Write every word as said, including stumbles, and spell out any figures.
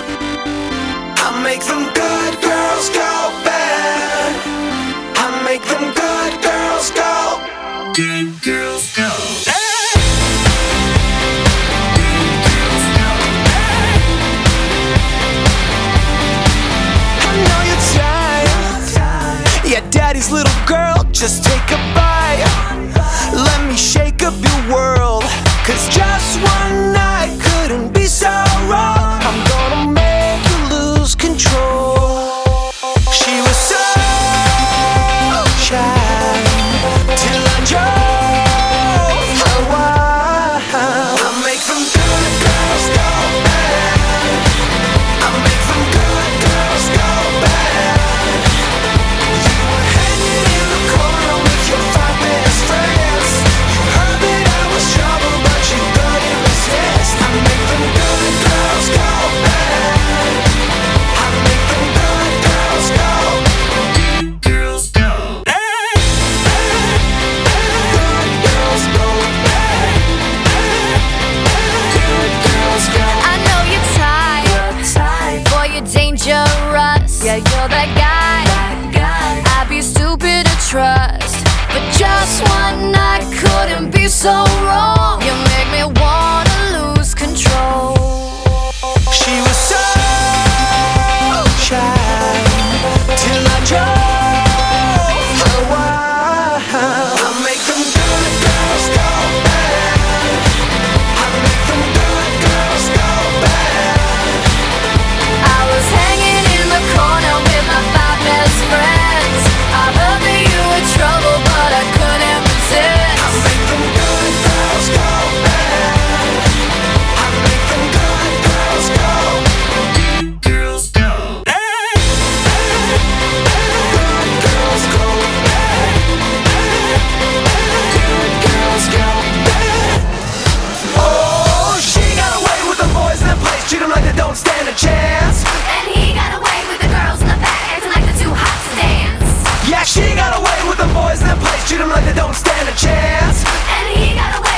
I make them good girls go bad. I make them good girls go. Good girls go. Yeah, daddy's little girl, just take a bite. Let me shake up your world, 'cause just one night couldn't be so wrong. I'm gonna make you lose control. She was so shy till I drove her wild. I make them good girls go bad. I make them good girls go bad. Yeah, you're that guy, that guy I'd be stupid to trust, but just one night couldn't be so wrong. You make me wanna lose control. She was so shy till I drove her wild. I make them good girls go bad. I make them good girls go bad. I was hanging in the corner with my five best friends. I heard that you were trouble, but I couldn't resist. I make them good girls go bad. I make them good girls go. Good girls go. Good girls go bad. Good girls go bad. Oh, she got away with the boys in the place, treat them like they don't stand a chance. And he got away with the girls in the back, acting like they're too hot to dance. Yeah, she got away with the boys in the place, treat them like they don't stand a chance. And he got away